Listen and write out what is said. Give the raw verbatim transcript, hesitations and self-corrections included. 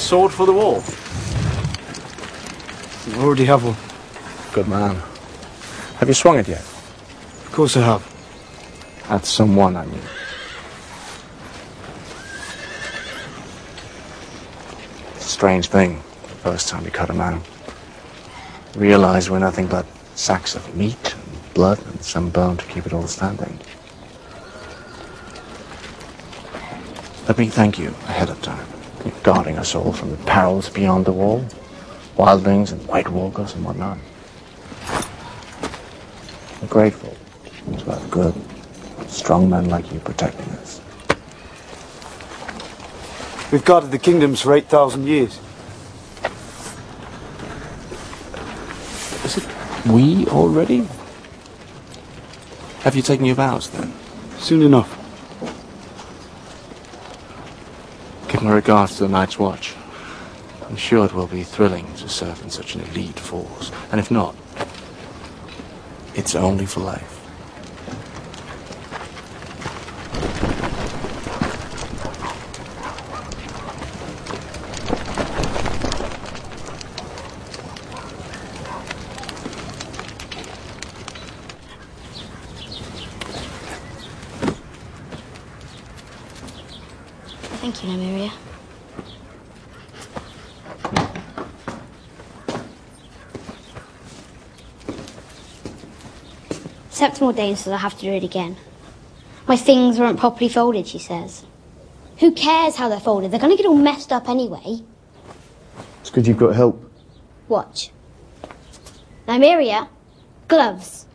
sword for the wall? I already have one. Good man. Have you swung it yet? Of course I have. At someone, I mean. It's a strange thing, the first time you cut a man. Realize we're nothing but sacks of meat and blood and some bone to keep it all standing. Let me thank you ahead of time. You're guarding us all from the perils beyond the wall. Wildlings and White Walkers and whatnot. We're grateful to have good, strong men like you protecting us. We've guarded the kingdoms for eight thousand years. Is it we already? Have you taken your vows then? Soon enough. Give my regards to the Night's Watch. I'm sure it will be thrilling to serve in such an elite force. And if not, it's only for life. Thank you, Nymeria. Septim Dane says I have to do it again. My things weren't properly folded, she says. Who cares how they're folded? They're going to get all messed up anyway. It's good you've got help. Watch. Nymeria, gloves.